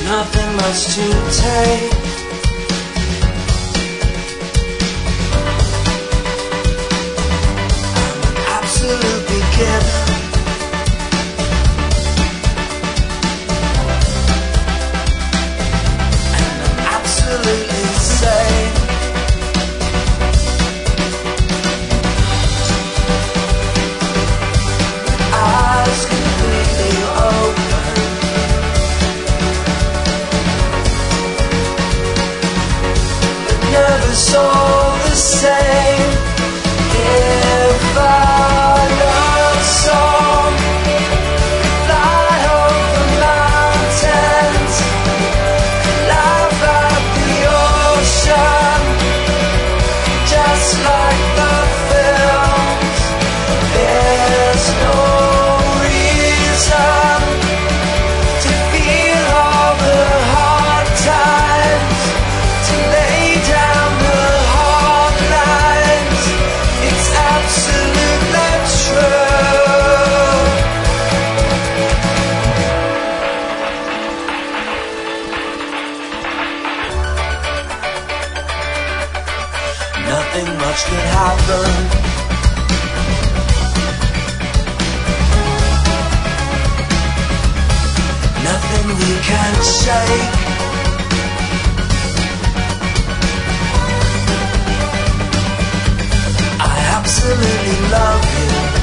nothing much to take. I'm an absolute beginner. And I'm absolutely sane. Eyes completely open. Never saw the same. If I love song, fly over mountains, laugh at the ocean, just like the films. There's no reason to feel all the hard times, to lay down the hard lines. It's absolutely true. Nothing much could happen. Nothing we can't shake. I absolutely love you.